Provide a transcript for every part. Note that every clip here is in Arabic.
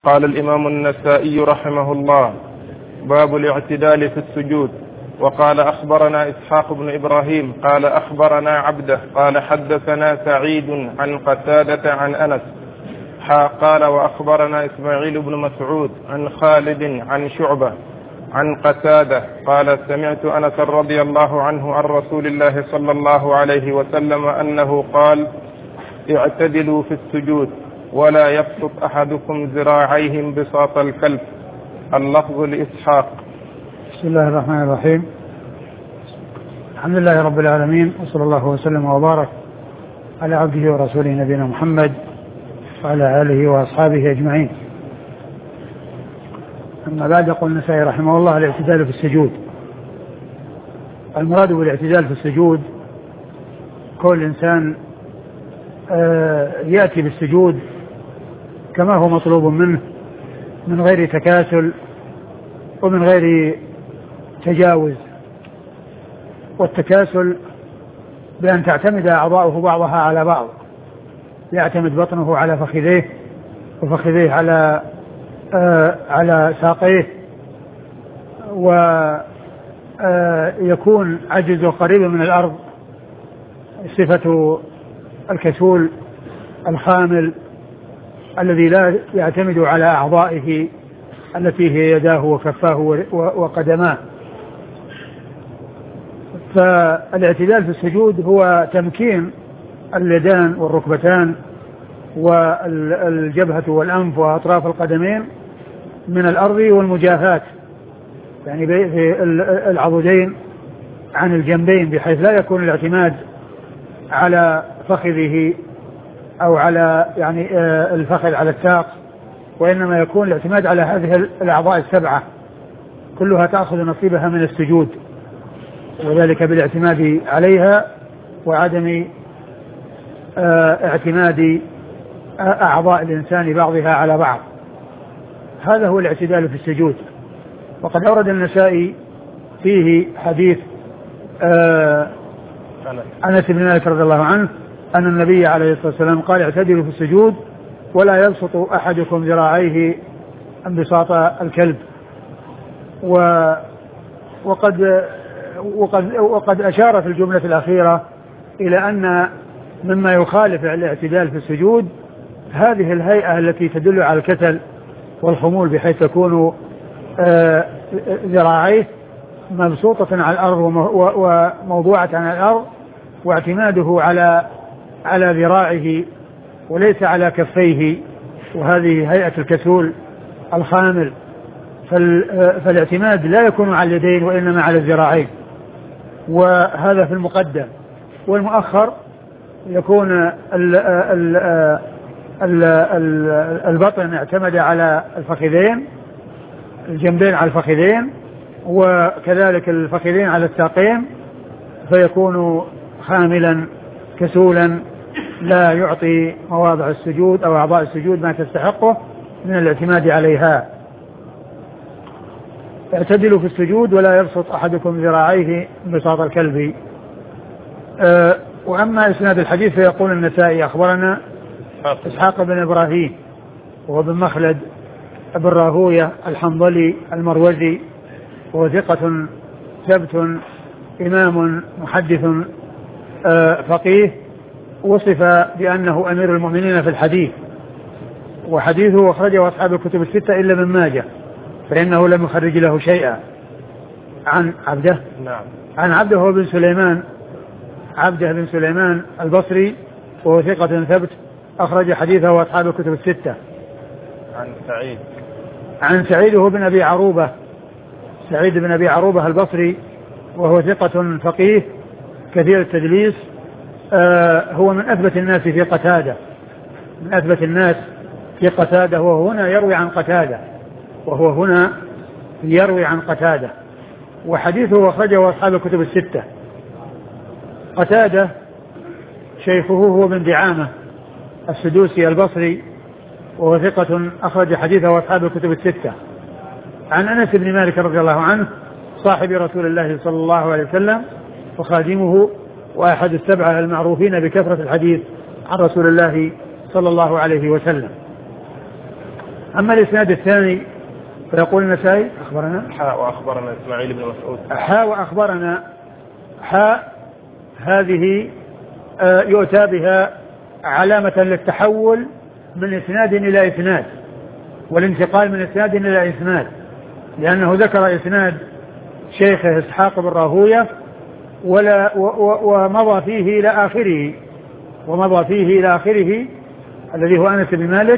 قال الإمام النسائي رحمه الله: باب الاعتدال في السجود. وقال: أخبرنا إسحاق بن إبراهيم قال أخبرنا عبده قال حدثنا سعيد عن قتادة عن أنس قال: وأخبرنا إسماعيل بن مسعود عن خالد عن شعبة عن قتادة قال: سمعت أنس رضي الله عنه عن رسول الله صلى الله عليه وسلم أنه قال: اعتدلوا في السجود ولا يبسط أحدكم ذراعيه انبساط الكلب. اللفظ لإسحاق. بسم الله الرحمن الرحيم. الحمد لله رب العالمين، وصلى الله وسلم وبارك على عبده ورسوله نبينا محمد وعلى آله وأصحابه أجمعين. أما بعد، يقول النسائي رحمه الله: الاعتدال في السجود. المراد بالاعتدال في السجود كل إنسان يأتي بالسجود كما هو مطلوب منه من غير تكاسل ومن غير تجاوز. والتكاسل بأن تعتمد أعضاؤه بعضها على بعض، يعتمد بطنه على فخذيه وفخذيه على ساقيه، ويكون عجزه قريبا من الأرض، صفة الكسول الخامل الذي لا يعتمد على أعضائه التي هي يداه وكفاه وقدماه. فالاعتدال في السجود هو تمكين اليدان والركبتان والجبهة والأنف وأطراف القدمين من الأرض، والمجافاة يعني في العضدين عن الجنبين، بحيث لا يكون الاعتماد على فخذه أو على الفخذ على الساق، وإنما يكون الاعتماد على هذه الأعضاء السبعة كلها تأخذ نصيبها من السجود، وذلك بالاعتماد عليها وعدم اعتماد أعضاء الإنسان بعضها على بعض. هذا هو الاعتدال في السجود. وقد أورد النسائي فيه حديث أنس بن مالك رضي الله عنه أن النبي عليه الصلاة والسلام قال: اعتدلوا في السجود ولا يبسط أحدكم ذراعيه انبساط الكلب. وقد أشار في الجملة الأخيرة إلى أن مما يخالف الاعتدال في السجود هذه الهيئة التي تدل على الكسل والخمول، بحيث تكون ذراعيه مبسوطة على الأرض وموضوعة على الأرض، واعتماده على ذراعه وليس على كفيه، وهذه هيئة الكسول الخامل. فالاعتماد لا يكون على اليدين وإنما على الذراعين، وهذا في المقدم. والمؤخر يكون البطن اعتمد على الفخذين، الجنبين على الفخذين، وكذلك الفخذين على الساقين، فيكون خاملا كسولا لا يعطي مواضع السجود أو أعضاء السجود ما تستحقه من الاعتماد عليها. اعتدلوا في السجود ولا يبسط أحدكم ذراعيه انبساط الكلب. وأما إسناد الحديث فيقول النسائي: أخبرنا إسحاق بن إبراهيم وهو بن مخلد بن راهوية الحنظلي المروزي، وهو ثقة ثبت إمام محدث فقيه، وصف بأنه أمير المؤمنين في الحديث، وحديثه أخرجه أصحاب الكتب الستة إلا من ماجه، فإنه لم يخرج له شيئا. عن عبده عن عبده هو بن سليمان، عبده بن سليمان البصري، وهو ثقة ثبت أخرج حديثه أصحاب الكتب الستة. عن سعيد هو بن أبي عروبة، سعيد بن أبي عروبة البصري، وهو ثقة فقيه كثير التدليس، هو من أثبت الناس في قتادة، من أثبت الناس في قتادة، وهو هنا يروي عن قتادة، وحديثه أخرجه أصحاب الكتب الستة. قتادة شيخه هو بن دعامة السدوسي البصري، وهو ثقة أخرج حديثه أصحاب الكتب الستة. عن أنس بن مالك رضي الله عنه صاحب رسول الله صلى الله عليه وسلم وخادمه، وأحد السبعة المعروفين بكثرة الحديث عن رسول الله صلى الله عليه وسلم. أما الإسناد الثاني فيقول النسائي أخبرنا وأخبرنا إسماعيل بن مسعود وأخبرنا هذه يؤتى بها علامة للتحول من إسناد إلى إسناد والانتقال من إسناد إلى إسناد، لأنه ذكر إسناد شيخه إسحاق بن راهوية ومضى فيه إلى آخره الذي هو أنس بن مالك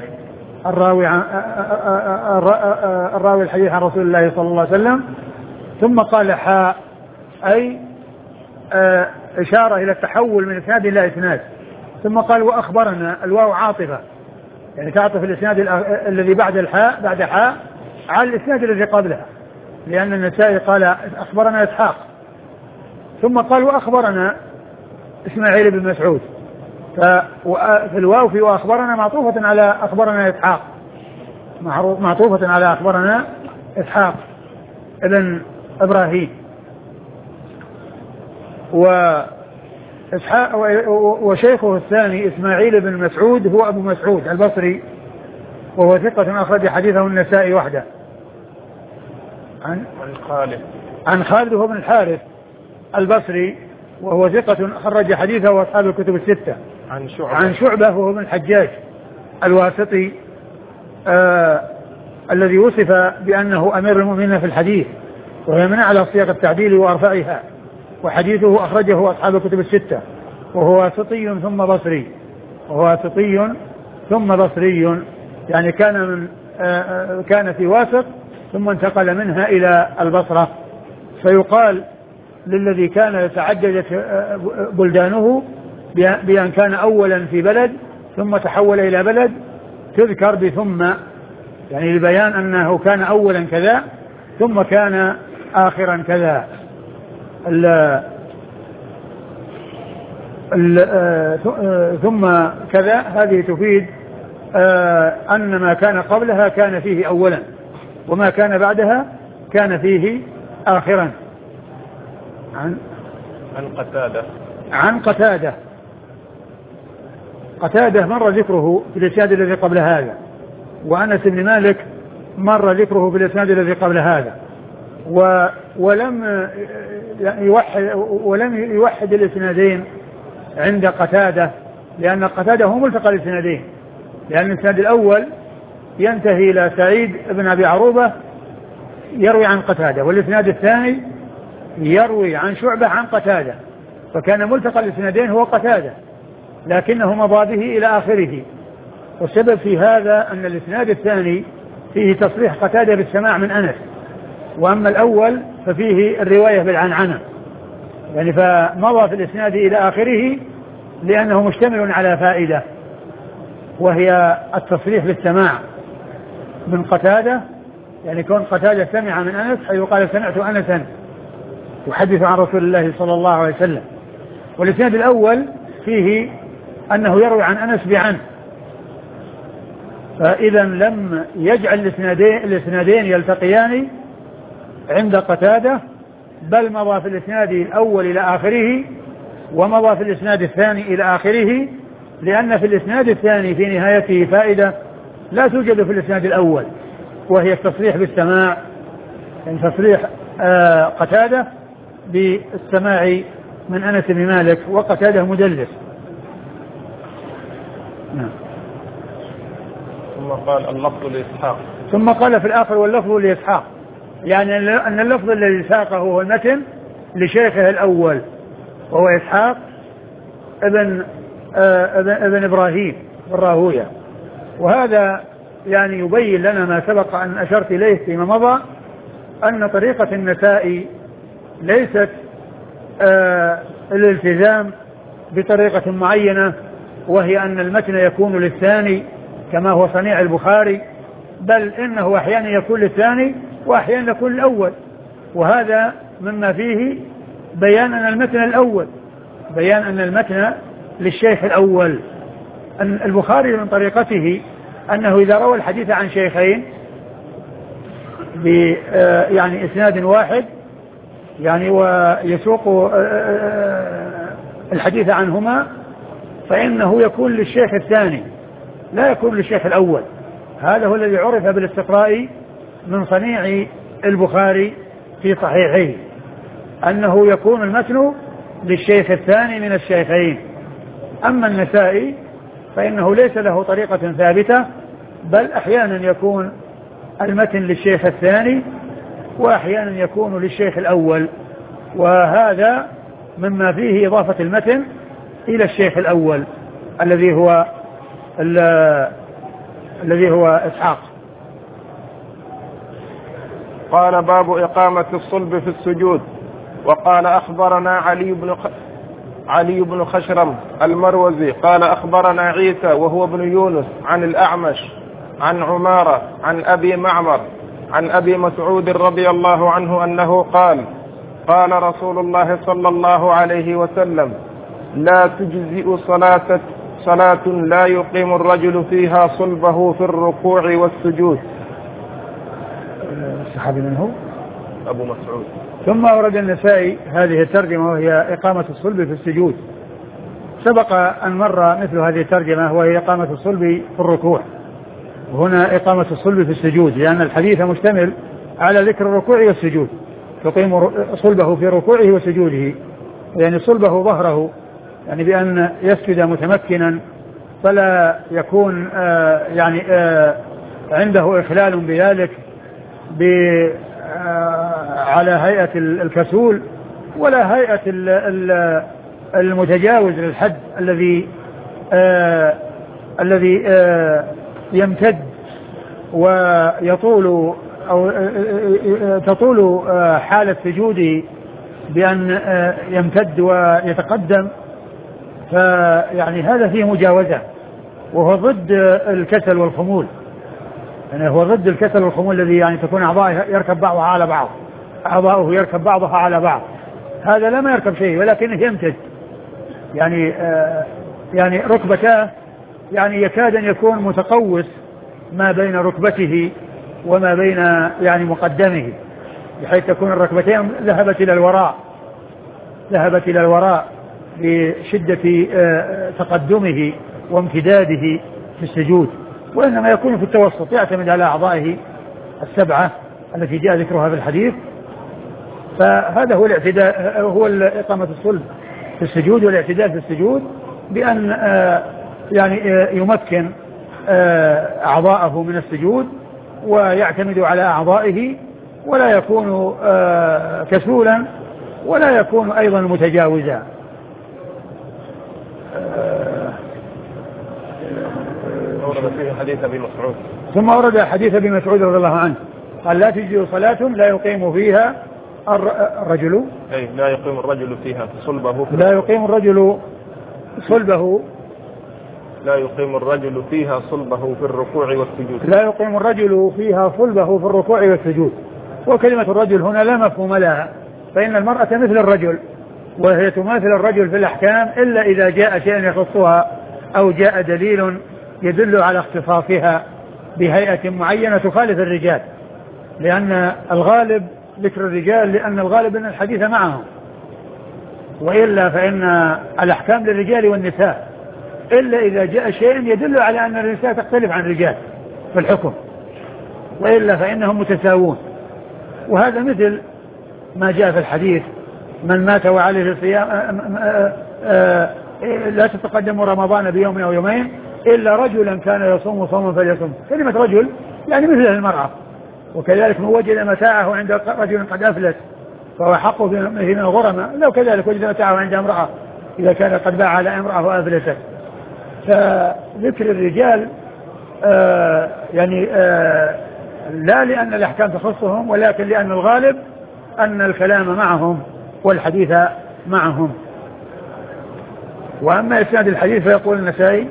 الراوي الحديث عن رسول الله صلى الله عليه وسلم، ثم قال أي إشارة إلى التحول من إسناد إلى إسناد، ثم قال وأخبرنا، الواو عاطفة يعني تعطف الإسناد الذي بعد حاء على الإسناد الذي قبلها، لأن النسائي قال أخبرنا إسحاق، ثم قال وأخبرنا إسماعيل بن مسعود، ففي الواو في وأخبرنا معطوفة على أخبرنا إسحاق، معطوفة على أخبرنا إسحاق ابن إبراهيم. وشيخه الثاني إسماعيل بن مسعود هو أبو مسعود البصري، وهو ثقة أخرج حديثه النسائي وحده. عن خالد هو بن الحارث البصري، وهو ثقة خرج حديثه وأصحاب الكتب الستة. عن شعبة وهو بن الحجاج الواسطي الذي وصف بأنه أمير المؤمنين في الحديث، وهي من أعلى صيغ التعديل وأرفعها، وحديثه أخرجه أصحاب الكتب الستة، وهو واسطي ثم بصري يعني كان في واسط ثم انتقل منها إلى البصرة. فيقال للذي كان يتعدد بلدانه بأن كان أولا في بلد ثم تحول إلى بلد تذكر بثم، يعني لبيان أنه كان أولا كذا ثم كان آخرا كذا. ثم كذا هذه تفيد أن ما كان قبلها كان فيه أولا، وما كان بعدها كان فيه آخرا. عن قتادة مر ذكره في الإسناد الذي قبل هذا، وأنس بن مالك مر ذكره في الإسناد الذي قبل هذا، ولم يوحد الإسنادين عند قتادة، لأن قتادة هو ملتقى الإسنادين، لأن الإسناد الأول ينتهي إلى سعيد بن أبي عروبة يروي عن قتادة، والإسناد الثاني يروي عن شعبة عن قتادة، فكان ملتقى الإسنادين هو قتادة، لكنه مضى به إلى آخره. والسبب في هذا أن الإسناد الثاني فيه تصريح قتادة بالسماع من أنس، وأما الأول ففيه الرواية بالعنعنة، يعني فمضى في الإسناد إلى آخره لأنه مشتمل على فائدة، وهي التصريح بالسماع من قتادة، يعني كون قتادة سمع من أنس حيث قال سمعت أنسا يحدث عن رسول الله صلى الله عليه وسلم. والإسناد الأول فيه أنه يروي عن أنس بعن، فإذا لم يجعل الإسنادين يلتقيان عند قتادة، بل مضى في الإسناد الأول إلى آخره ومضى في الإسناد الثاني إلى آخره، لأن في الإسناد الثاني في نهايته فائدة لا توجد في الإسناد الأول، وهي التصريح بالسماع، يعني تصريح قتادة بالسماع من أنس بن مالك، وقتادة مدلس. ثم قال في الآخر واللفظ لإسحاق، يعني أن اللفظ الذي ساقه هو المتن لشيخه الأول وهو إسحاق ابن إبراهيم الراهوية. وهذا يعني يبين لنا ما سبق أن أشرت إليه فيما مضى، أن طريقة النسائي ليست الالتزام بطريقة معينة، وهي أن المتن يكون للثاني كما هو صنيع البخاري، بل إنه أحيانا يكون للثاني وأحيانا يكون الأول، وهذا مما فيه بيان أن المتن الأول، بيان أن المتن للشيخ الأول. أن البخاري من طريقته أنه إذا روى الحديث عن شيخين يعني إسناد واحد، يعني ويسوق الحديث عنهما، فإنه يكون للشيخ الثاني لا يكون للشيخ الأول، هذا هو الذي عرف بالاستقراء من صنيع البخاري في صحيحه، أنه يكون المتن للشيخ الثاني من الشيخين. أما النسائي فإنه ليس له طريقة ثابتة، بل أحيانا يكون المتن للشيخ الثاني وأحيانا يكون للشيخ الأول، وهذا مما فيه إضافة المتن إلى الشيخ الأول الذي هو إسحاق. قال باب إقامة الصلب في السجود. وقال أخبرنا علي بن خشرم المروزي قال أخبرنا عيسى وهو ابن يونس عن الأعمش عن عمارة عن أبي معمر عن أبي مسعود رضي الله عنه أنه قال قال رسول الله صلى الله عليه وسلم لا تجزئ صلاة لا يقيم الرجل فيها صلبه في الركوع والسجود. الصحابي من هو؟ أبو مسعود. ثم أورد النسائي هذه الترجمة وهي إقامة الصلب في السجود. سبق أن مر مثل هذه الترجمة وهي إقامة الصلب في الركوع، وهنا إقامة الصلب في السجود، لأن الحديث مشتمل على ذكر الركوع والسجود، تقيم صلبه في ركوعه وسجوده، يعني صلبه ظهره، يعني بأن يسجد متمكنا فلا يكون عنده إخلال بذلك على هيئة الكسول ولا هيئة المتجاوز للحد الذي يمتد ويطول أو تطول حالة سجوده بأن يمتد ويتقدم، فيعني هذا فيه مجاوزة، وهو ضد الكسل والخمول، يعني هو ضد الكسل والخمول الذي يعني تكون أعضاؤه يركب بعضها على بعض، أعضاؤه يركب بعضها على بعض، هذا لما يركب شيء ولكنه يمتد، يعني ركبتاه يعني يكاد أن يكون متقوس ما بين ركبته وما بين يعني مقدمه، بحيث تكون الركبتين ذهبت إلى الوراء بشدة تقدمه وامتداده في السجود، وإنما يكون في التوسط، يعتمد على أعضائه السبعة التي جاء ذكرها في الحديث. فهذا هو الاعتداء، هو إقامة الصلب في السجود والاعتدال في السجود، بأن يعني يمكن أعضاءه من السجود ويعتمد على أعضائه ولا يكون كسولا ولا يكون أيضا متجاوزا. ورد فيه حديث أبي مسعود. ثم ورد حديث أبي مسعود رضي الله عنه قال لا تجزئ صلاة لا يقيم فيها الرجل لا يقيم الرجل فيها صلبه لا يقيم الرجل صلبه لا يقيم الرجل فيها صلبه في الركوع والسجود. لا يقيم الرجل فيها صلبه في الركوع والسجود. وكلمة الرجل هنا لا مفهوم لها، فإن المرأة مثل الرجل وهي تماثل الرجل في الأحكام إلا إذا جاء شيء يخصها أو جاء دليل يدل على اختصاصها بهيئة معينة تخالف الرجال، لأن الغالب ذكر الرجال لأن الغالب أن الحديث معهم، وإلا فإن الأحكام للرجال والنساء إلا إذا جاء شيء يدل على أن النساء تختلف عن الرجال في الحكم، وإلا فإنهم متساوون. وهذا مثل ما جاء في الحديث من مات وعليه الصيام لا تتقدم رمضان بيوم أو يومين إلا رجلا كان يصوم صوما فليصوم. كلمة رجل يعني مثل المرأة، وكذلك من وجد متاعه عند رجل قد أفلت فهو حقه من الغرماء، لو كذلك وجد متاعه عند امرأة إذا كان قد باع على امرأة وأفلست. فذكر الرجال لا لأن الأحكام تخصهم، ولكن لأن الغالب أن الكلام معهم والحديث معهم. وأما إسناد الحديث فيقول النسائي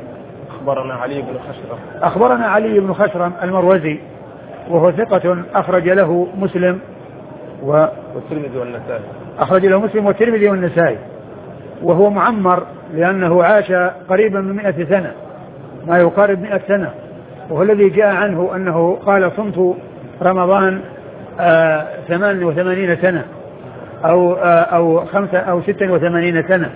أخبرنا علي بن خشرم المروزي وهو ثقة أخرج له مسلم والترمذي والنسائي، أخرج له مسلم والترمذي والنسائي، وهو معمر لأنه عاش قريبا من 100 سنة، ما يقارب 100 سنة، وهو الذي جاء عنه أنه قال صمت رمضان 88 سنة أو 86 سنة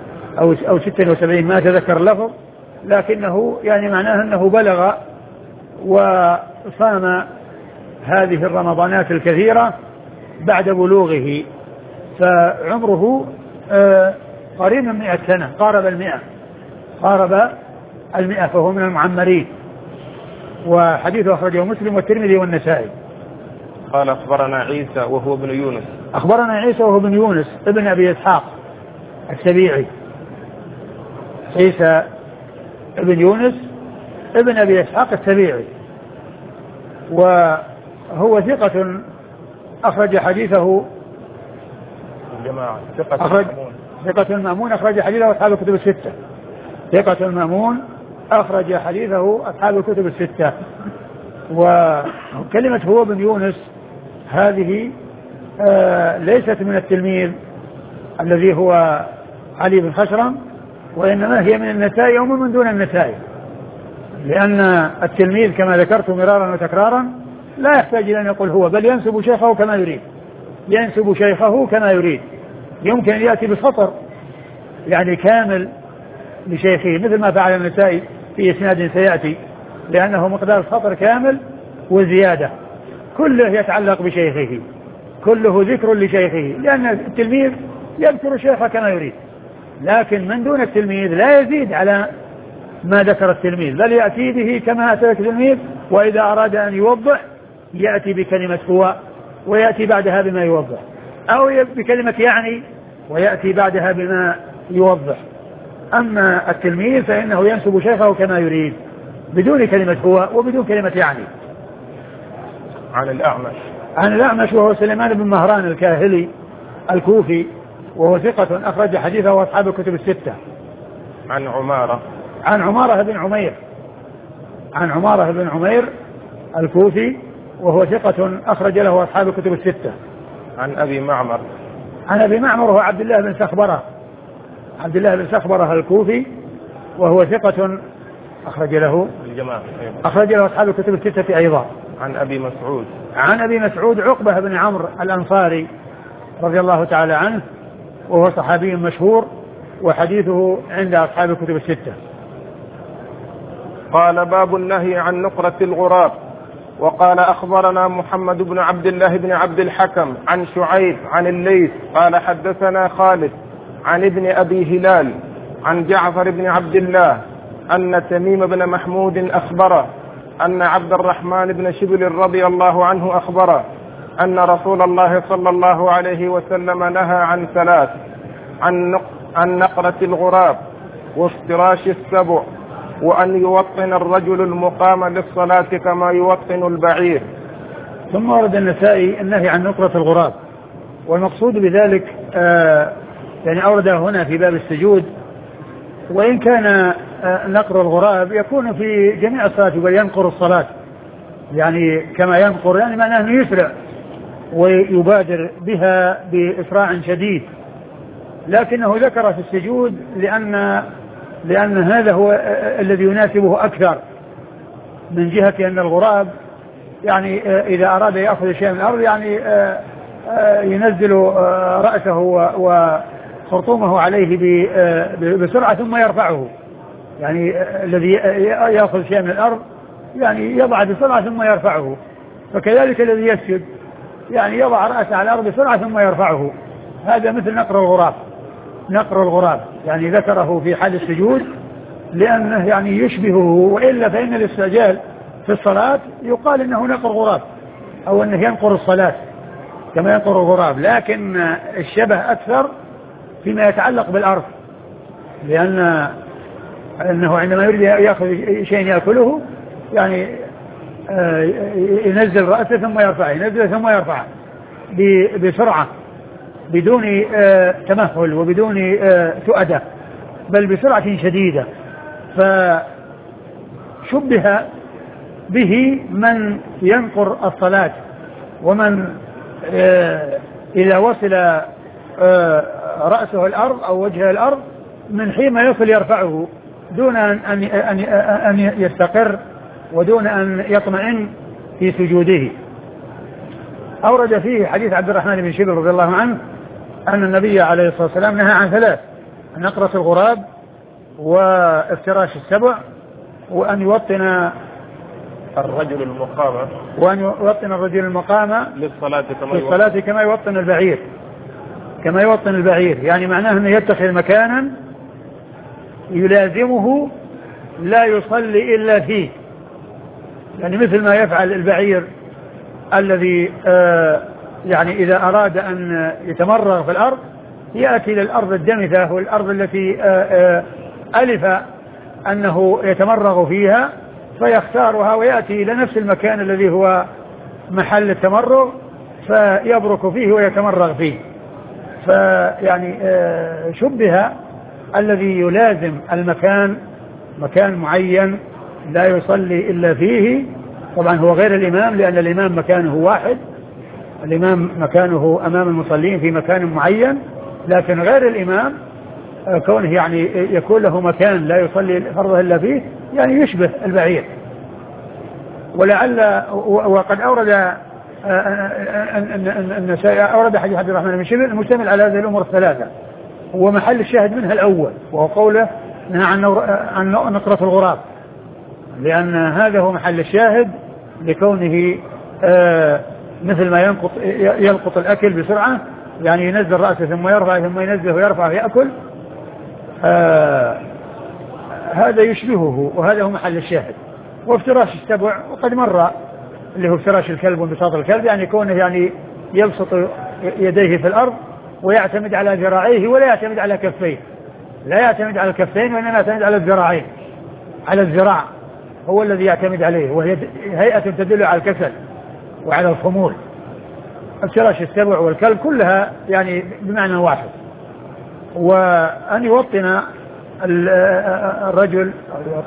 أو 76 ما تذكر اللفظ، لكنه يعني معناه أنه بلغ وصام هذه الرمضانات الكثيرة بعد بلوغه، فعمره قريب من 100 سنة، قارب 100 فهو من المعمرين. وحديثه أخرجه مسلم والترمذي والنسائي. قال أخبرنا عيسى وهو ابن يونس. أخبرنا عيسى وهو ابن يونس ابن أبي إسحاق السبيعي. عيسى ابن يونس ابن أبي إسحاق السبيعي، وهو ثقة أخرج حديثه الجماعة. ثقة مأمون أخرج حديثه أصحاب الكتب الستة. ثقة مأمون أخرج حديثه أصحاب الكتب الستة. وكلمة هو ابن يونس هذه ليست من التلميذ الذي هو علي بن خشرم، وإنما هي من النسائي أو من دون النسائي، لأن التلميذ كما ذكرت مرارا وتكرارا لا يحتاج إلى أن يقول هو، بل ينسب شيخه كما يريد. يمكن أن يأتي بسطر يعني كامل لشيخه مثل ما فعل النسائي في إسناد سيأتي، لأنه مقدار سطر كامل وزيادة، كله يتعلق بشيخه، كله ذكر لشيخه، لأن التلميذ يذكر شيخه كما يريد، لكن من دون التلميذ لا يزيد على ما ذكر التلميذ، بل يأتي به كما أتى التلميذ، وإذا أراد أن يوضح يأتي بكلمة هو ويأتي بعدها بما يوضح، أو بكلمة يعني ويأتي بعدها بما يوضح. أما التلميذ فإنه ينسب شيخه كما يريد بدون كلمة هو وبدون كلمة يعني. عن الأعمش وهو سليمان بن مهران الكاهلي الكوفي، وهو ثقة أخرج حديثه أصحاب الكتب الستة. عن عمارة بن عمير الكوفي، وهو ثقة أخرج له أصحاب الكتب الستة. عن أبي معمر وهو عبد الله بن سخبرة الكوفي، وهو ثقة أخرج له أصحاب الكتب الستة أيضا. عن أبي مسعود عقبة بن عمرو الأنصاري رضي الله تعالى عنه، وهو صحابي مشهور، وحديثه عند أصحاب الكتب الستة. قال باب النهي عن نقرة الغراب. وقال أخبرنا محمد بن عبد الله بن عبد الحكم عن شعيب عن الليث قال حدثنا خالد عن ابن أبي هلال عن جعفر بن عبد الله أن تميم بن محمود أخبره أن عبد الرحمن بن شبل رضي الله عنه أخبره أن رسول الله صلى الله عليه وسلم نهى عن ثلاث: عن نقرة الغراب، وافتراش السبع، وأن يوطن الرجل المقام للصلاة كما يوطن البعير. ثم ورد النسائي النهي عن نقرة الغراب، والمقصود بذلك يعني أورده هنا في باب السجود، وإن كان نقر الغراب يكون في جميع الصلاة، وينقر الصلاة يعني كما ينقر، يعني معناه أنه يسرع ويبادر بها بإسراع شديد، لكنه ذكر في السجود لأن هذا هو الذي يناسبه أكثر، من جهة أن الغراب يعني إذا أراد يأخذ شيء من الأرض يعني ينزل رأسه وخرطومه عليه بسرعة ثم يرفعه، يعني الذي يأخذ شيء من الأرض يعني يضع بسرعة ثم يرفعه، فكذلك الذي يسجد يعني يضع رأسه على الأرض بسرعة ثم يرفعه. هذا مثل نقر الغراب يعني ذكره في حال السجود لأنه يعني يشبهه، وإلا فإن الاستعجال في الصلاة يقال إنه نقر غراب أو أنه ينقر الصلاة كما ينقر الغراب، لكن الشبه أكثر فيما يتعلق بالأرض، لأنه عندما يريد يأخذ شيء يأكله يعني ينزل رأسه ثم يرفعه، ينزل ثم يرفعه بسرعة بدون تمهل وبدون تؤدة، بل بسرعة شديدة. فشبه به من ينقر الصلاة، ومن إذا وصل رأسه الأرض أو وجهه الأرض من حين ما يصل يرفعه دون أن يستقر ودون أن يطمئن في سجوده. أورد فيه حديث عبد الرحمن بن شبل رضي الله عنه أن النبي عليه الصلاة والسلام نهى عن ثلاث: نقرة الغراب، وافتراش السبع، وأن يوطن الرجل المقامة، وأن يوطن الرجل المقامة للصلاة كما يوطن البعير، كما يوطن البعير، يعني معناه أنه يتخذ مكانا يلازمه لا يصلي إلا فيه، يعني مثل ما يفعل البعير الذي يعني إذا أراد أن يتمرغ في الأرض يأتي للأرض الدمثة والأرض التي ألف أنه يتمرغ فيها فيختارها ويأتي إلى نفس المكان الذي هو محل التمرغ فيبرك فيه ويتمرغ فيه. فيعني شبه الذي يلازم المكان مكان معين لا يصلي إلا فيه، طبعا هو غير الإمام لأن الإمام مكانه واحد، الإمام مكانه أمام المصلين في مكان معين، لكن غير الإمام كونه يعني يكون له مكان لا يصلي فرضه إلا فيه يعني يشبه البعير. ولعل وقد أورد النسائي أورد حديث عبد الرحمن بن شبل المشتمل على هذه الأمور الثلاثة، هو محل الشاهد منها الأول وهو قوله نهى عن نقرة الغراب، لأن هذا هو محل الشاهد لكونه مثل ما يلقط الأكل بسرعة، يعني ينزل رأسه ثم يرفع ثم ينزل ويرفع ويأكل، هذا يشبهه وهذا هو محل الشاهد. وافتراش السبع وقد مر اللي هو افتراش الكلب وانبساط الكلب، يعني كونه يعني يبسط يديه في الأرض ويعتمد على ذراعيه ولا يعتمد على كفيه، لا يعتمد على الكفين وإنما يعتمد على الذراعين، على الذراع هو الذي يعتمد عليه، وهي هيئة تدل على الكسل وعلى الخمول. افتراش السبع والكلب كلها يعني بمعنى واحد. وأن يوطن الرجل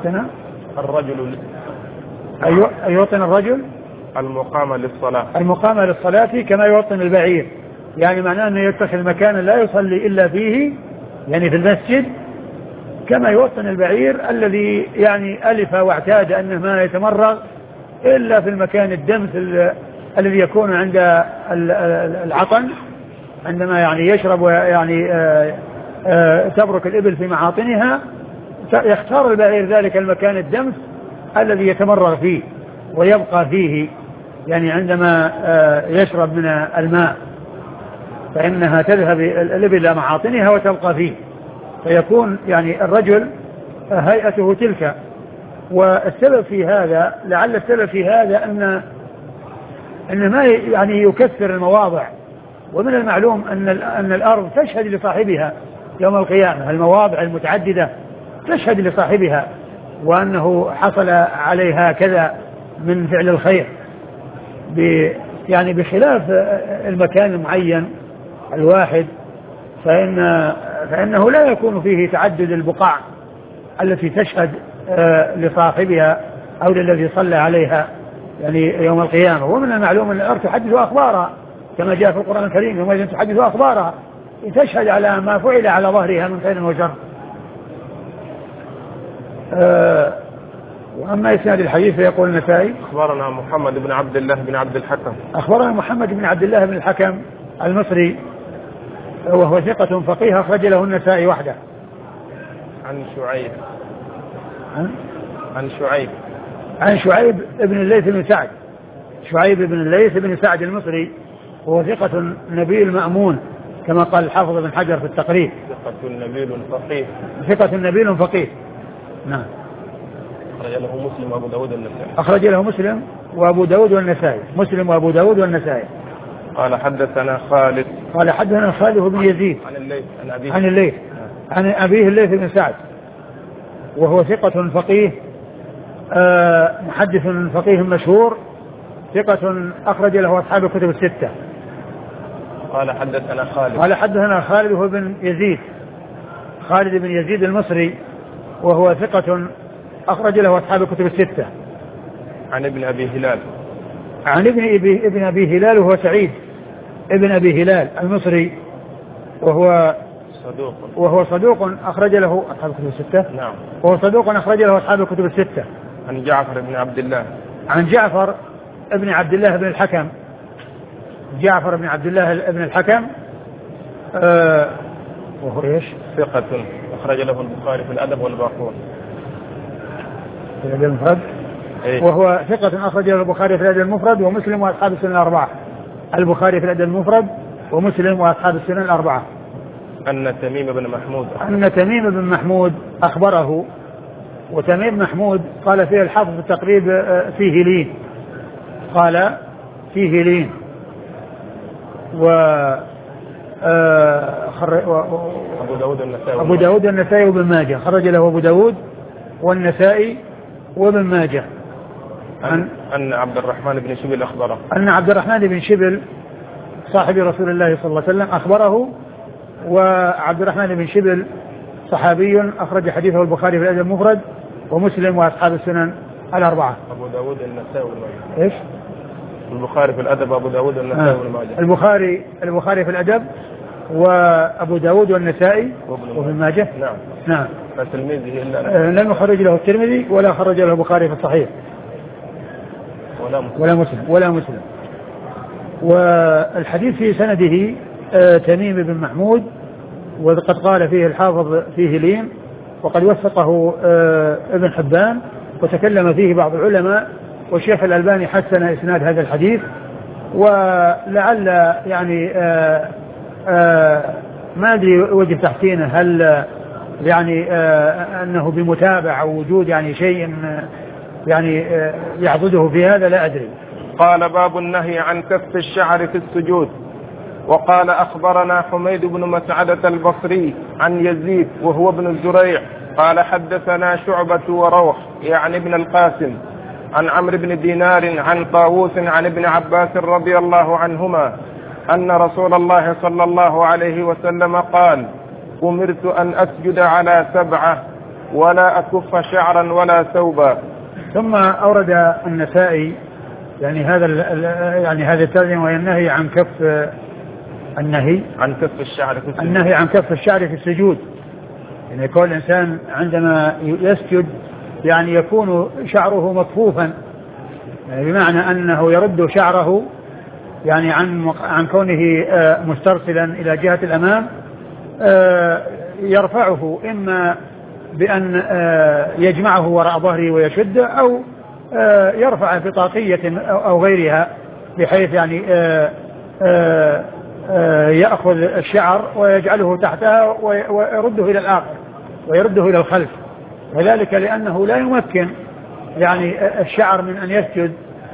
أن يوطن الرجل المقامة للصلاة كما يوطن البعير، يعني معناه أنه يتخذ مكانا لا يصلي إلا فيه، يعني في المسجد، كما يوطن البعير الذي يعني ألف واعتاد أنه ما يتمرغ إلا في المكان الدمث الذي يكون عند العطن، عندما يعني يشرب ويعني تبرك الإبل في معاطنها، يختار البعير ذلك المكان الدمث الذي يتمرغ فيه ويبقى فيه، يعني عندما يشرب من الماء فإنها تذهب الإبل إلى معاطنها وتبقى فيه، فيكون يعني الرجل هيئته تلك. والسبب في هذا لعل السبب في هذا أن ما يعني يكثر المواضع، ومن المعلوم أن الأرض تشهد لصاحبها يوم القيامة، المواضع المتعددة تشهد لصاحبها وأنه حصل عليها كذا من فعل الخير، يعني بخلاف المكان المعين الواحد فإنه لا يكون فيه تعدد البقاع التي تشهد لصاحبها أو للذي صلى عليها يعني يوم القيامة. ومن المعلوم أن الأرض تحدث أخبارها كما جاء في القرآن الكريم، يومئذ تحدث أخبارها، تشهد على ما فعل على ظهرها من خير وشر. وأما إسناد الحديث فيقول النسائي أخبرنا محمد بن عبد الله بن عبد الحكم، أخبرنا محمد بن عبد الله بن الحكم المصري وهو ثقة فقيه أخرج له النسائي وحده. عن شعيب بن الليث بن سعد، شعيب بن الليث بن سعد المصري وهو ثقة نبيل مأمون كما قال الحافظ بن حجر في التقريب، ثقة نبيل فقيه. نعم. أخرج له مسلم وأبو داود والنسائي، مسلم وأبو داود والنسائي. قال حدثنا خالد بن يزيد عن الليث عن أبيه الليث بن سعد وهو ثقة فقيه محدث فقيه مشهور، ثقة أخرج له أصحاب الكتب الستة. قال حدثنا خالد هو بن يزيد، خالد بن يزيد المصري وهو ثقة أخرج له أصحاب الكتب الستة. عن ابن أبي هلال وهو سعيد ابن أبي هلال المصري وهو صدوق أخرج له أصحاب الكتب الستة. نعم. وهو صدوق أخرج له أصحاب الكتب الستة. عن جعفر بن عبد الله بن الحكم، جعفر بن عبد الله بن الحكم وهو إيش؟ ثقة أخرج له البخاري في الأدب والباقون. وهو ثقة أخرج له البخاري في الأدب المفرد ومسلم وأصحاب السنن الأربعة. البخاري في الأدب المفرد ومسلم وأصحاب السنن الأربعة. أن تميم بن محمود أخبره. وتميم بن محمود قال فيه الحافظ في التقريب فيه لين، قال فيه لين. أبو داود والنسائي وابن ماجه، خرج له أبو داود والنسائي وابن ماجه. أن عبد الرحمن بن شبل أخبره، أن عبد الرحمن بن شبل صاحب رسول الله صلى الله عليه وسلم أخبره. وعبد الرحمن بن شبل صحابي أخرج حديثه البخاري في الأدب المفرد ومسلم وأصحاب السنن الأربعة. أبو داود النسائي وابن ماجه. إيش؟ البخاري في الأدب أبو داود والنسائي وابن ماجه. البخاري في الأدب وأبو داود والنسائي وابن ماجه. نعم. فتلميذه لم يخرج له الترمذي ولا خرج له البخاري في الصحيح ولا مسلم. والحديث في سنده تميم بن محمود، وقد قال فيه الحافظ فيه لين، وقد وثقه ابن حبان وتكلم فيه بعض العلماء، والشيخ الألباني حسن إسناد هذا الحديث. ولعل يعني ما أدري وجه تحسينه، هل يعني أنه بمتابع أو وجود يعني شيء يعني يعضده في هذا، لا أدري. قال باب النهي عن كف الشعر في السجود. وقال أخبرنا حميد بن مسعدة البصري عن يزيد وهو ابن الزريع قال حدثنا شعبة وروح يعني ابن القاسم عن عمرو بن دينار عن طاووس عن ابن عباس رضي الله عنهما أن رسول الله صلى الله عليه وسلم قال أمرت أن أسجد على 7 ولا أكف شعرا ولا ثوبا. ثم أورد النسائي يعني هذا الترجمة، والنهي عن كف الشعر في السجود. يعني يكون الإنسان عندما يسجد يعني يكون شعره مكفوفا، يعني بمعنى أنه يرد شعره يعني عن كونه مسترسلا إلى جهة الأمام، يرفعه إما بأن يجمعه وراء ظهره ويشد، أو يرفع بطاقية أو غيرها، بحيث يعني يأخذ الشعر ويجعله تحتها ويرده إلى الآخر ويرده إلى الخلف. وذلك لأنه لا يمكن يعني الشعر من أن يسجد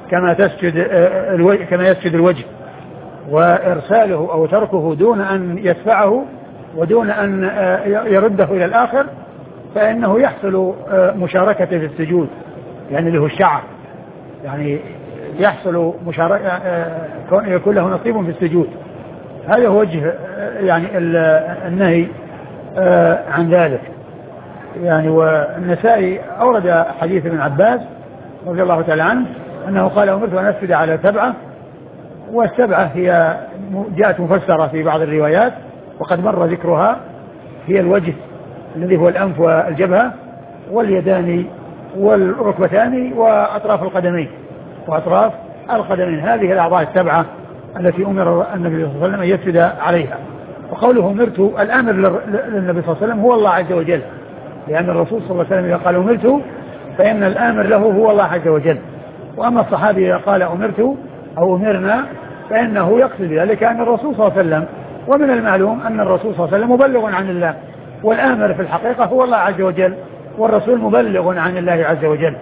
كما يسجد الوجه، وإرساله أو تركه دون أن يدفعه ودون أن يرده إلى الآخر، فإنه يحصل مشاركة في السجود، يعني له الشعر يعني يحصل مشاركة، يكون له نصيب في السجود. هذا هو وجه يعني النهي عن ذلك. يعني والنسائي أورد حديث ابن عباس رضي الله تعالى عنه أنه قال أمرت أن أسجد على 7، والسبعة هي جاءت مفسرة في بعض الروايات وقد مر ذكرها، هي الوجه الذي هو الأنف والجبهة واليدان والركبتان وأطراف القدمين هذه الأعضاء 7 التي أمر النبي صلى الله عليه وسلم أن يسجد عليها. وقوله أمرت، الأمر للنبي صلى الله عليه وسلم هو الله عز وجل، لأن الرسول صلى الله عليه وسلم إذا قال أمرت فإن الآمر له هو الله عز وجل. وأما الصحابي إذا قال أمرت أو أمرنا فإنه يقصد ذلك أن الرسول صلى الله عليه وسلم، ومن المعلوم أن الرسول صلى الله عليه وسلم مبلغ عن الله، والآمر في الحقيقة هو الله عز وجل، والرسول مبلغ عن الله عز وجل.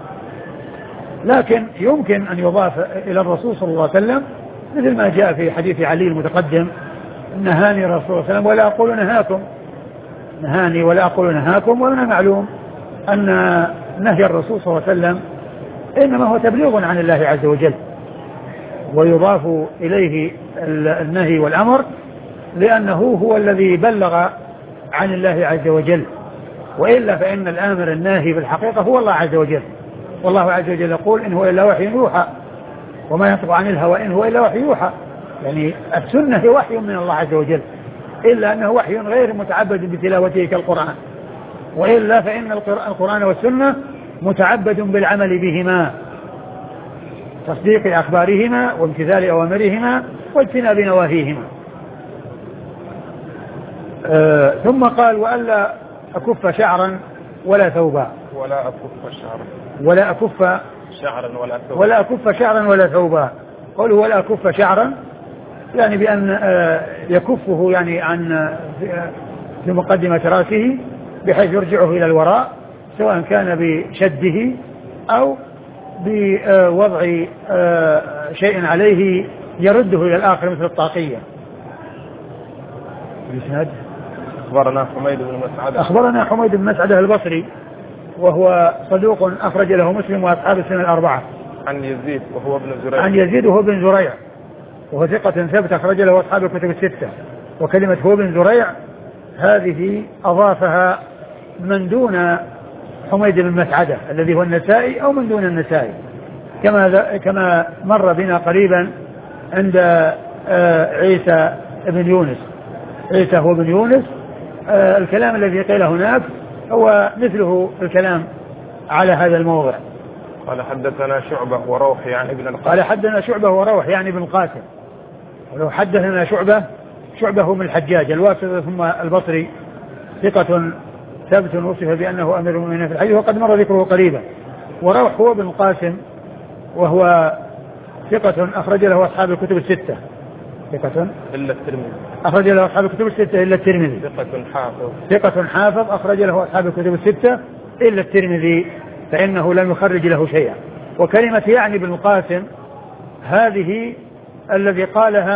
لكن يمكن أن يضاف إلى الرسول صلى الله عليه وسلم مثل ما جاء في حديث علي المتقدم: نهاني الرسول صلى الله عليه وسلم ولا أقول نهاكم، نهاني ولا أقول نهاكم. ومن المعلوم أن نهي الرسول صلى الله عليه وسلم إنما هو تبليغ عن الله عز وجل، ويضاف إليه النهي والأمر لأنه هو الذي بلغ عن الله عز وجل، وإلا فإن الآمر الناهي في الحقيقة هو الله عز وجل. والله عز وجل يقول: إن هو إلا وحي يوحى وما ينطق عن الهوى إن هو إلا وحي يوحى. يعني السنة هي وحي من الله عز وجل، إلا أنه وحي غير متعبد بتلاوته كالقرآن، وإلا فإن القرآن والسنة متعبد بالعمل بهما، تصديق أخبارهما وامتثال أوامرهما واجتناب نواهيهما. ثم قال: وألا أكف شعرا ولا ثوبا. ولا أكف شعرا ولا أكف شعرا ولا ثوبا. قوله ولا أكف شعرا يعني بأن يكفه يعني عن في مقدمة رأسه بحيث يرجعه إلى الوراء، سواء كان بشده أو بوضع شيء عليه يرده إلى الآخر مثل الطاقية. أخبرنا حميد بن مسعدة البصري وهو صدوق أخرج له مسلم وأصحاب السنة الأربعة. عن يزيد وهو بن زريع وهو ثقة ثبت أخرج له أصحاب الكتب الستة. وكلمة هو بن زريع هذه أضافها من دون حميد بن مسعدة الذي هو النسائي أو من دون النسائي، كما مر بنا قريبا عند عيسى بن يونس. عيسى هو بن يونس. الكلام الذي قيل هناك هو مثله الكلام على هذا الموضع. قال حدثنا شعبة وروح يعني ابن القاسم. قال حدثنا شعبة وروح يعني ابن القاسم. ولو حدثنا شعبة من الحجاج الواسطي ثم البصري ثقة ثبت وصف بأنه أمير المؤمنين في الحديث وقد مر ذكره قريبا. وروح هو ابن القاسم وهو ثقة أخرج له أصحاب الكتب الستة. ثقة إلا الترمذي أخرج له أصحاب الكتب الستة إلا الترمذي. ثقة حافظ أخرج له أصحاب الكتب الستة إلا الترمذي فإنه لم يخرج له شيئا. وكلمة يعني بن القاسم هذه الذي قالها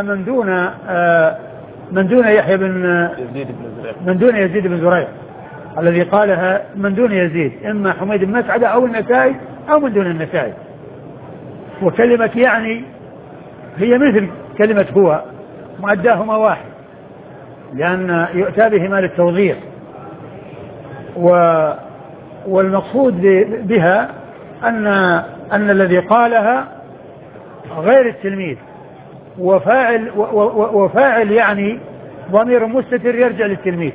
من دون يحيى بن من دون يزيد بن زريع الذي قالها من دون يزيد، إما حميد بن مسعدة أو النسائي أو من دون النسائي. وكلمة يعني هي مثل كلمة هو مؤداهما واحد لأن يؤتى بهما للتوضيح، والمقصود بها أن الذي قالها غير التلميذ، وفاعل يعني ضمير مستتر يرجع للتلميذ.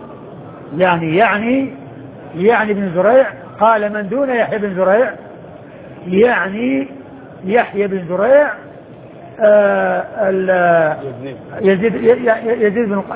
يعني بن زريع قال من دون يحيى بن زريع يعني يحيى بن زريع يزيد بن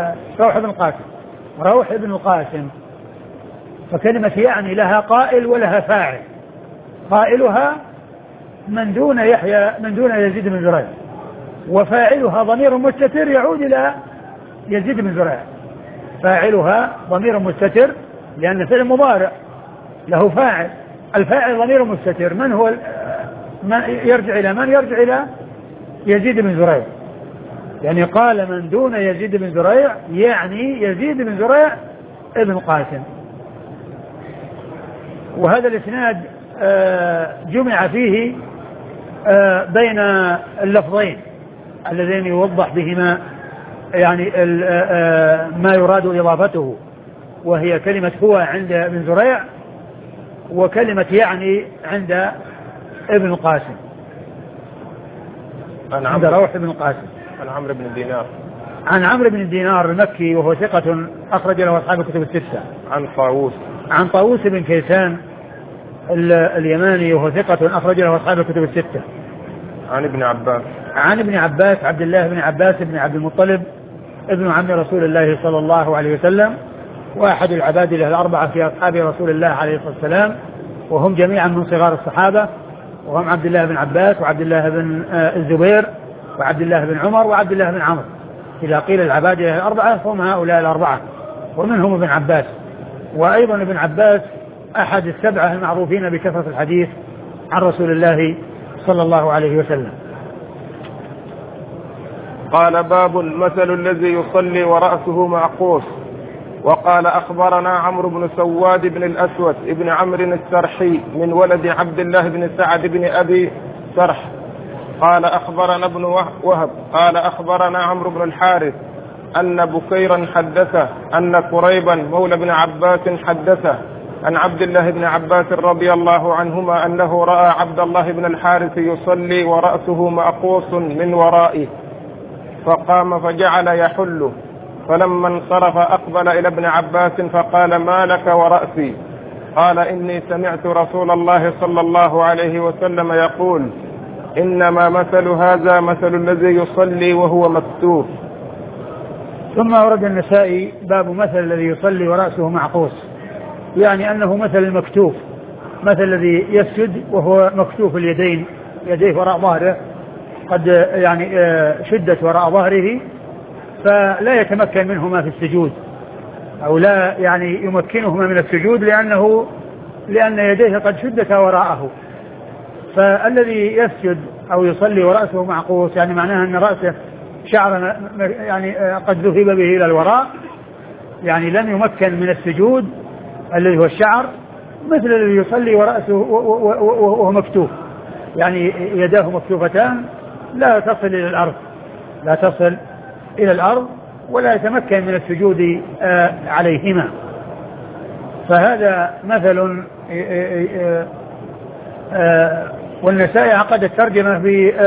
روح بن القاسم. فكلمة يعني لها قائل ولها فاعل. قائلها من دون يزيد بن زريع، وفاعلها ضمير مستتر يعود إلى يزيد بن زريع. فاعلها ضمير مستتر لأن فعل مضارع له فاعل، الفاعل ضمير مستتر من هو يرجع إلى يزيد بن زريع. يعني قال من دون يزيد بن زريع يعني يزيد بن زريع ابن قاسم. وهذا الاسناد جمع فيه بين اللفظين اللذين يوضح بهما يعني ما يراد إضافته، وهي كلمة هو عند ابن زريع وكلمة يعني عند ابن القاسم عند روح ابن القاسم. عن عمرو بن دينار المكي وهو ثقة أخرج له أصحاب الكتب الستة. عن طاووس بن كيسان اليماني وهو ثقة أخرج له أصحاب الكتب الستة. عن ابن عباس عبد الله بن عباس بن عبد المطلب ابن عم رسول الله صلى الله عليه وسلم وأحد العبادلة الأربعة في أصحاب رسول الله عليه الصلاة والسلام، وهم جميعا من صغار الصحابة، وهم عبد الله بن عباس وعبد الله بن الزبير وعبد الله بن عمر وعبد الله بن عمرو. إذا قيل العبادلة الأربعة هم هؤلاء الأربعة ومنهم ابن عباس. وأيضا ابن عباس أحد السبعة المعروفين بكثرة الحديث عن رسول الله صلى الله عليه وسلم. قال باب المثل الذي يصلي ورأسه معقوس. وقال أخبرنا عمرو بن سواد بن الأسود ابن عمرو السرحي من ولد عبد الله بن سعد بن أبي سرح قال أخبرنا ابن وهب قال أخبرنا عمرو بن الحارث أن بكيرا حدثه أن قريبا مولى بن عباس حدثه عن عبد الله بن عباس رضي الله عنهما أنه رأى عبد الله بن الحارث يصلي ورأسه مأقوس من ورائه فقام فجعل يحل، فلما انصرف أقبل إلى ابن عباس فقال ما لك ورأسي؟ قال إني سمعت رسول الله صلى الله عليه وسلم يقول إنما مثل هذا مثل الذي يصلي وهو مكتوف. ثم ورد النسائي باب مثل الذي يصلي ورأسه معقوس، يعني أنه مثل المكتوف، مثل الذي يسجد وهو مكتوف اليدين، يديه وراء ظهره قد يعني شدت وراء ظهره، فلا يتمكن منهما في السجود، أو لا يعني يمكنهما من السجود لأن يديه قد شدتا وراءه. فالذي يسجد أو يصلي ورأسه معقوس يعني معناها أن رأسه شعر يعني قد ذهب به إلى الوراء، يعني لم يمكن من السجود الذي هو الشعر، مثل الذي يصلي ورأسه وهو مكتوف، يعني يداه مكتوفتان لا تصل إلى الأرض، لا تصل إلى الأرض ولا يتمكن من السجود عليهما. فهذا مثل. والنسائي عقد الترجمة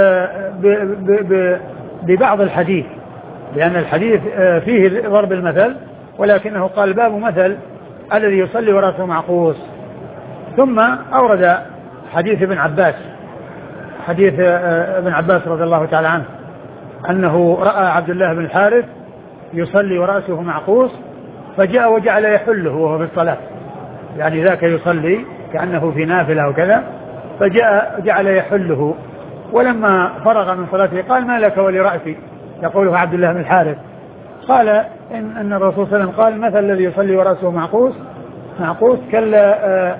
ببعض الحديث، لأن الحديث فيه ضرب المثل، ولكنه قال باب مثل الذي يصلي ورأسه معقوس. ثم أورد حديث ابن عباس، حديث ابن عباس رضي الله تعالى عنه أنه رأى عبد الله بن الحارث يصلي ورأسه معقوس، فجاء وجعل يحله وهو في الصلاة، يعني ذاك يصلي كأنه في نافلة وكذا، فجاء جعل يحله، ولما فرغ من صلاته قال ما لك ولرأسي، يقوله عبد الله بن الحارث. قال إن الرسول صلى الله عليه وسلم قال مثل الذي يصلي ورأسه معقوس كلا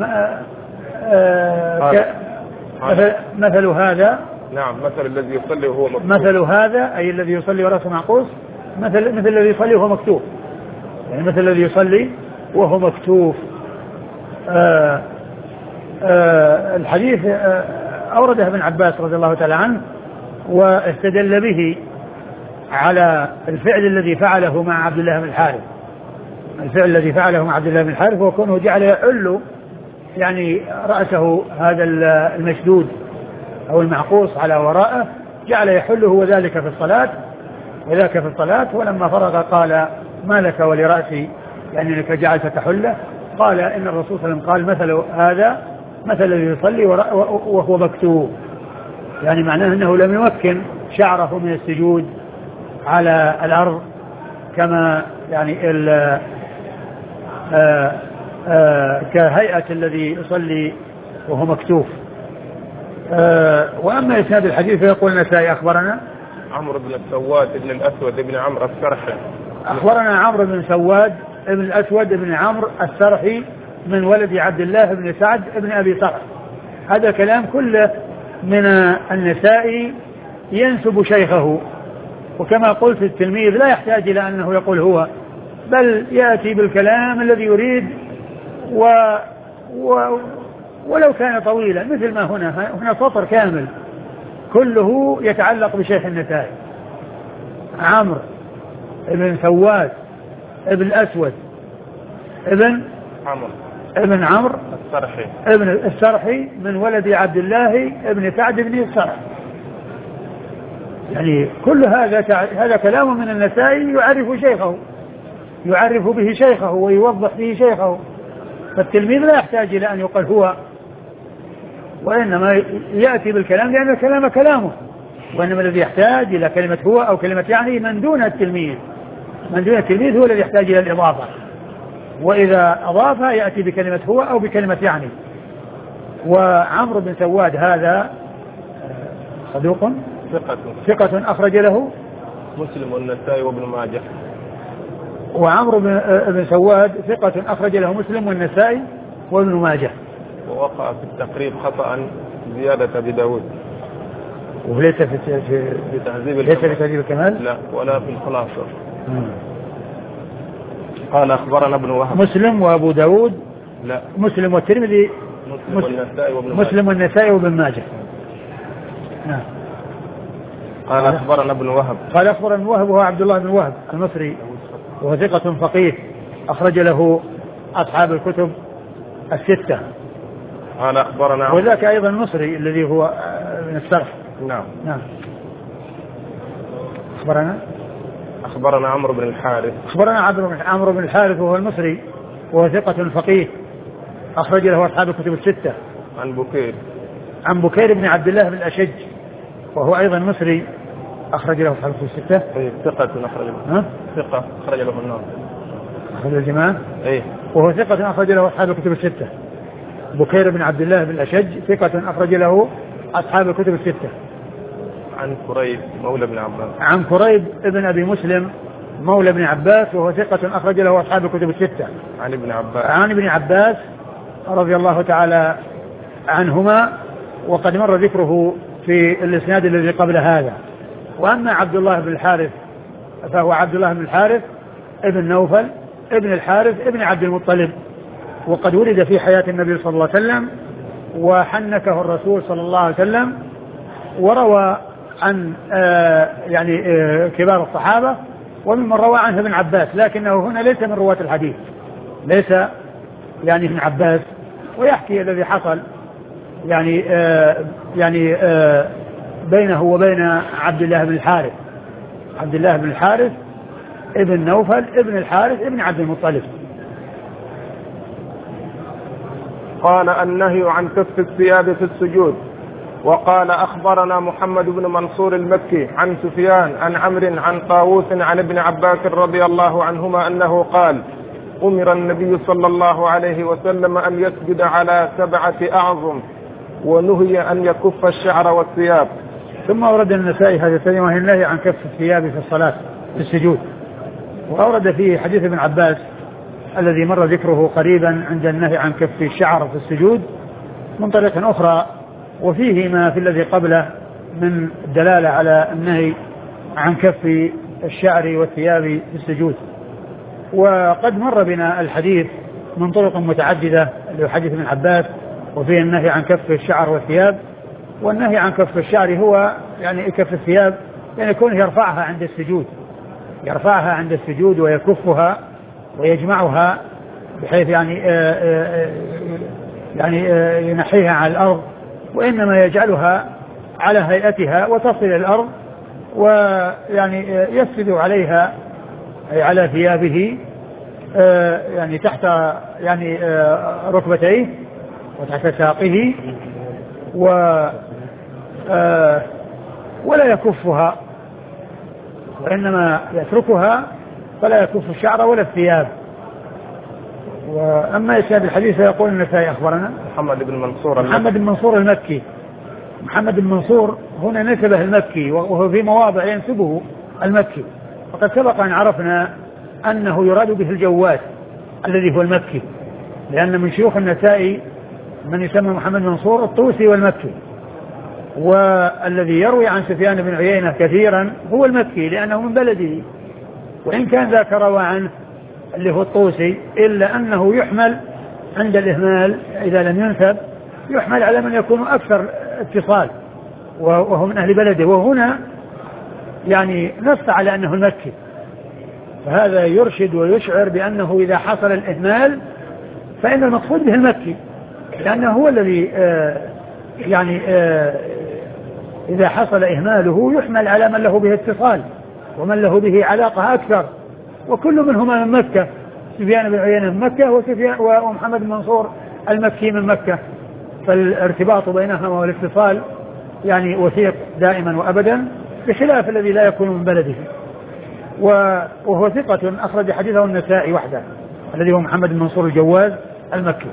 مثل هذا، نعم مثل الذي يصلي وهو مكتوف، مثل هذا أي الذي يصلي ورأسه معقوس مثل الذي يصلي وهو مكتوف، يعني مثل الذي يصلي وهو مكتوف. الحديث أورده ابن عباس رضي الله تعالى عنه، واستدل به على الفعل الذي فعله مع عبد الله بن الحارث، الفعل الذي فعله مع عبد الله بن الحارث وكونه جعل يحل يعني رأسه هذا المشدود أو المعقوس على وراءه، جعل يحله وذلك في الصلاة، وذاك في الصلاة. ولما فرغ قال ما لك ولرأسي، يعني انك جعلت تحله. قال إن الرسول صلى الله عليه وسلم قال مثل هذا مثل الذي يصلي وهو مكتوب، يعني معناه أنه لم يمكن شعره من السجود على الأرض كما يعني كهيئة الذي يصلي وهو مكتوف. وأما إسناد الحديث فيقول النسائي أخبرنا عمرو بن السواد بن الأسود بن عمرو السرحي، أخبرنا عمرو بن سواد بن الأسود بن عمرو السرحي من ولد عبد الله بن سعد بن أبي صرح. هذا كلام كله من النسائي ينسب شيخه، وكما قلت التلميذ لا يحتاج إلى أنه يقول هو، بل يأتي بالكلام الذي يريد ولو كان طويلا، مثل ما هنا سطر كامل كله يتعلق بشيخ النسائي، عمرو ابن سواد ابن الأسود ابن عمرو السرحي من ولد عبد الله ابن سعد بن السرح. يعني كل هذا كلام من النسائي يعرف به شيخه ويوضح به شيخه، فالتلميذ لا يحتاج إلى أن يقال هو، وإنما يأتي بالكلام لأن الكلام كلامه، وإنما الذي يحتاج إلى كلمة هو أو كلمة يعني من دون التلميذ هو الذي يحتاج إلى الإضافة، وإذا أضافها يأتي بكلمة هو أو بكلمة يعني. وعمرو بن سواد هذا صدوق ثقة أخرج له مسلم والنسائي وابن ماجه. وعمرو بن سواد ثقة أخرج له مسلم والنسائي وابن ماجه. ووقع في التقريب خطأ زيادة أبي داود، وليس في تهذيب الكمال لا ولا في الخلاصة. قال أخبرنا ابن وهب. مسلم وأبو داود لا، مسلم والترمذي مسلم والنسائي وابن ماجه. قال أخبرنا ابن وهب. قال أخبرنا ابن وهب وهو عبد الله بن وهب المصري، وهو ثقة فقيه أخرج له أصحاب الكتب الستة. قال أخبرنا وذاك أيضا المصري الذي هو من السرح. نعم. أخبرنا عمرو بن الحارث. أخبرنا عمرو بن الحارث وهو المصري وهو ثقة فقيه أخرج له أصحاب الكتب الستة. عن بكير بن عبد الله بن الأشج وهو أيضا مصري أخرج له أصحاب الكتب الستة. ثقة أخرج له الناس. أخرج الجماعة. إيه. وهو ثقة أخرج له أصحاب الكتب الستة. بكير بن عبد الله بن الأشج ثقة أخرج له أصحاب الكتب الستة. عن كريب مولى بن عباس. عن كريب ابن أبي مسلم مولى بن عباس وهو ثقة أخرج له أصحاب الكتب الستة. عن ابن عباس. عن ابن عباس رضي الله تعالى عنهما وقد مر ذكره في الإسناد الذي قبل هذا. وأما عبد الله بن الحارث فهو عبد الله بن الحارث ابن نوفل ابن الحارث ابن عبد المطلب وقد ولد في حياة النبي صلى الله عليه وسلم وحنكه الرسول صلى الله عليه وسلم وروى عن كبار الصحابة وممن روى عنه ابن عباس لكنه هنا ليس من رواة الحديث ليس ابن عباس ويحكي الذي حصل بينه وبين عبد الله بن الحارث ابن نوفل ابن الحارث ابن عبد المطلب. قال النهي عن كف الثياب في السجود. وقال أخبرنا محمد بن منصور المكي عن سفيان عن عمرو عن طاووس عن ابن عباس رضي الله عنهما أنه قال أمر النبي صلى الله عليه وسلم أن يسجد على 7 أعظم ونهي أن يكف الشعر والثياب. ثم أورد النسائي هذا الكلمة وهي النهي عن كف الثياب في الصلاة في السجود. وأورد فيه حديث ابن عباس الذي مر ذكره قريبا عند النهي عن كف الشعر في السجود من طريق أخرى وفيه ما في الذي قبله من الدلالة على النهي عن كف الشعر والثياب في السجود. وقد مر بنا الحديث من طرق متعددة اللي هو حديث ابن عباس وفيه النهي عن كف الشعر والثياب. والنهي عن كف الشعر هو كف الثياب يكون يرفعها عند السجود ويكفها ويجمعها بحيث ينحيها على الأرض وإنما يجعلها على هيئتها وتصل إلى الأرض يسجد عليها أي على ثيابه تحت ركبتيه وتحت ساقه ولا يكفها وإنما يتركها فلا يكف الشعر ولا الثياب. وأما إسناد الحديث يقول النسائي أخبرنا محمد بن منصور المكي. محمد بن منصور هنا نسبه المكي وهو في مواضع ينسبه المكي وقد سبق أن عرفنا أنه يراد به الجواد الذي هو المكي لأن من شيوخ النسائي من يسمى محمد بن منصور الطوسي والمكي والذي يروي عن سفيان بن عيينة كثيرا هو المكي لأنه من بلده وإن كان ذاك روى عنه اللي هو الطوسي إلا أنه يحمل عند الإهمال إذا لم ينسب يحمل على من يكون أكثر اتصال وهو من أهل بلده وهنا نص على أنه المكي فهذا يرشد ويشعر بأنه إذا حصل الإهمال فإن المقصود به المكي لأنه هو الذي إذا حصل إهماله يحمل على من له به اتصال ومن له به علاقة أكثر وكل منهما من مكة سفيان بن عيينة من مكة ومحمد بن منصور المكي من مكة فالارتباط بينهما والاتصال وثيق دائما وأبدا بخلاف الذي لا يكون من بلده. وهو ثقة أخرج حديثه النسائي وحده الذي هو محمد بن منصور الجواز المكي.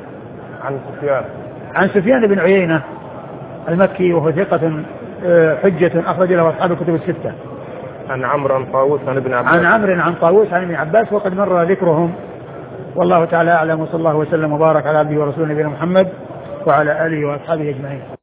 عن سفيان بن عيينة المكي وهو ثقة حجة أخرج له أصحاب الكتب الستة. عن عمرو عن طاووس عن ابن عباس. عن طاووس عن ابن عباس وقد مر ذكرهم والله تعالى أعلم وصلى الله وسلم وبارك على عبده ورسوله نبينا محمد وعلى آله وأصحابه أجمعين.